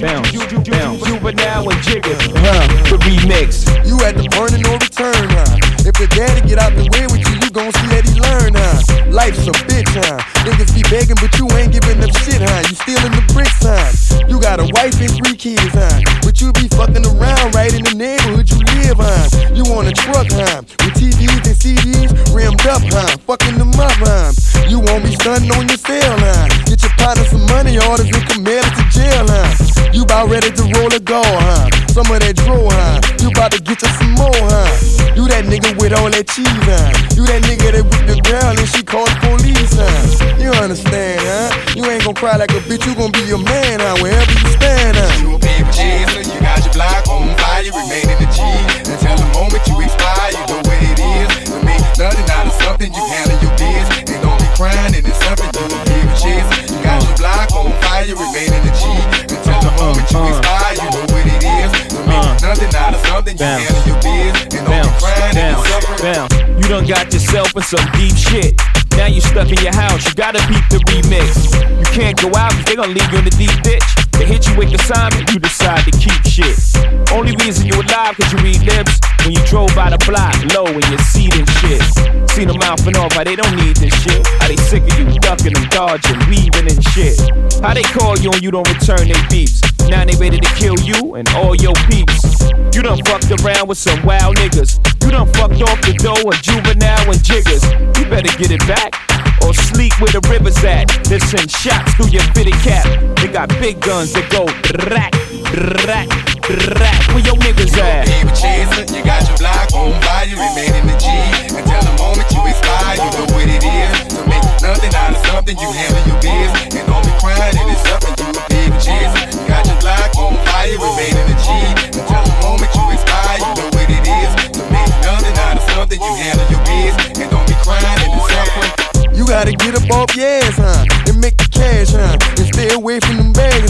Juvenile and Jigga, the remix. You at the point of no return, If the daddy get out the way with you, you gon' see that he learn, Life's a bitch, Niggas be begging, but you ain't giving up shit, You stealing the bricks, You got a wife and 3 kids, But you be fucking around right in the neighborhood you live, You on a truck, with TVs and CDs rimmed up, Fucking them up, You won't be stunning on your cell, Get your partner some money orders and commit it to jail, You about ready to roll a goal, Some of that draw, You about to get you some more, You that nigga with all that cheese, You that nigga that whip the girl and she call the police, You understand, You ain't gon' cry like a bitch, you gon' be a man, wherever you stand, You a paper chaser, you got your block on fire, you remain in the G. Until the moment you expire, you know what it is. To make nothing out of something, you handle your biz. And don't be crying, and it's something you a paper chaser. You got your block on fire, you remain in the G. Until the moment you expire, you know what it is. To make nothing out of something, you handle your biz. And don't be crying, and it's suffering. You done got yourself in some deep shit. Now you stuck in your house, you gotta beat the remix. You can't go out cause they gon' leave you in the deep ditch. They hit you with assignment, you decide to keep shit. Only reason you alive cause you read lips. When you drove by the block, low in your seat and shit. Seen them out and off, how they don't need this shit. How they sick of you, ducking and dodging, weaving and shit. How they call you and you don't return their beeps. Now they ready to kill you and all your peeps. You done fucked around with some wild niggas. You done fucked off the dough of Juvenile and Jiggers. You better get it back or sleep where the river's at. They send shots through your fitted cap. They got big guns that go rack, rack, rack. Where your niggas at? Paper chaser, you got your block on fire, you remain in the G. Until the moment you expire, you know what it is. To make nothing out of something, you handle your biz. And don't be crying, and it's something you a paper chaser. You got your block on fire, you remain in the G. Until the moment you expire, you know what it is. To make nothing out of something, you handle your biz. And don't be crying, and it's suffering. You gotta get up off your ass, and make the cash, and stay away from them bags,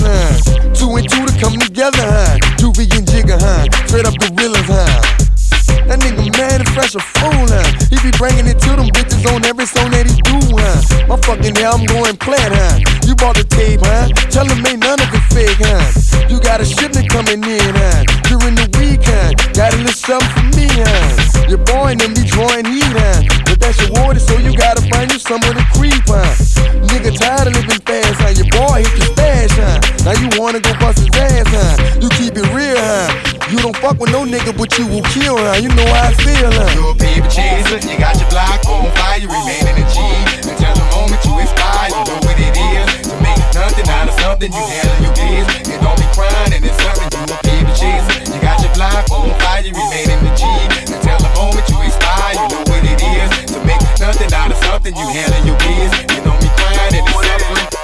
2 and 2 to come together, Juvie and Jigga, straight up gorillas, That nigga mad and fresh a fool, He be bringing it to them bitches on every song that he do, My fucking album going plat, You bought the tape, Tell him ain't none of it fake, You got a shipment coming in, during the week, Got a little something for me, Your boy and them be drawing heat, But that's your water, so you gotta find you some of the creep, Nigga tired of living fast, Your boy hit your stash, Now you wanna go bust his ass, You keep it real, You don't fuck with no nigga, but you will kill, You know how I feel, You a paper chaser, you got your block on fire, you remain in the G. Until the moment you expire, you know what it is. To make nothing out of something, you handle your biz. And don't be crying, and it's something, you a paper chaser. You got your block on fire, you remain in the G. Until the moment you expire, you know what it is. To make nothing out of something, you handle your biz. And don't be crying, and it's suffering.